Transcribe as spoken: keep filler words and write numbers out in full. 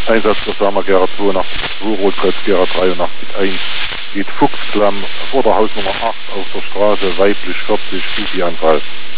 Einsatzversammler Gera zweiundachtzig zwei, Rotkreuz Gera dreiundachtzig eins, geht Fuchsklamm vor der Hausnummer acht auf der Straße, weiblich vierzig, Ufi-Anfall.